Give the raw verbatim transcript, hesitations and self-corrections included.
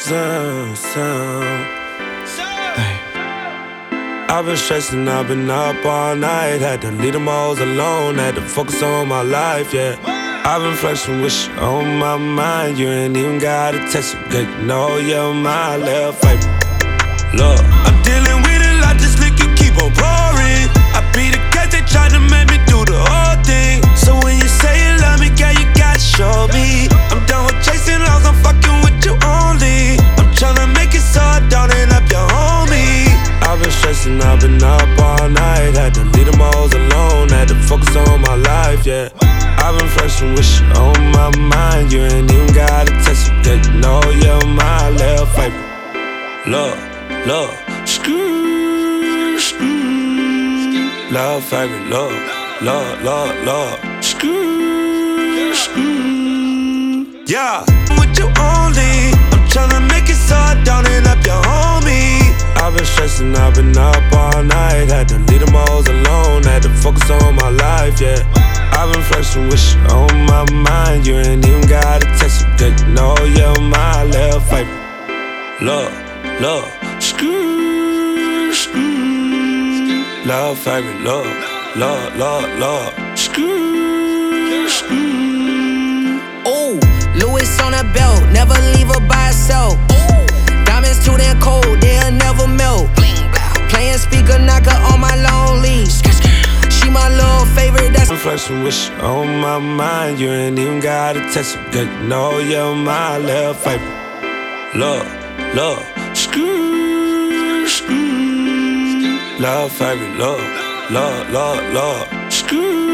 sound, sound. Hey. I've been stressing, I've been up all night. Had to leave them hoes alone, had to focus on my life, yeah. I've been flexing with shit on my mind. You ain't even gotta text it, girl, you know you're my little favorite. Look, I'm dealing with a lot, this liquor keep on pouring. I be the cat, they tried to make me do the whole thing. So when you say you love me, girl, you gotta show me. I'm done with chasing laws, I'm fucking with you only. I'm tryna make it so I don't end up your homie. I've been stressing, I've been up all night. Had to leave them hoes alone, had to focus on my life, yeah. I've been flexing with shit on my mind. You ain't even gotta text it, girl, you know you're my little favorite. Look, look, screw, screw. Love favorite, love, love, love, love. Screw, screw. Yeah, I'm with you only. I'm tryna make it so I don't end up your homie. I've been stressing, I've been up all night. Had to leave them hoes alone, had to focus on my life, yeah. I've been flexing with shit on my mind. You ain't even gotta text it, girl, you know you're my little favorite. Love, love, screw, screw. Love favorite, love, love, love, love. Screw, screw. Ooh, Louis on the belt, never leave her by herself. Ooh, diamonds too damn cold, they'll never melt. Playing speaker knocker on my long leash. She my little favorite, that's I'm flexing with shit on my mind. You ain't even gotta text it, girl, you know you're my little favorite. Love, love, screw, screw. Love favorite, love, love, love, love. Screw.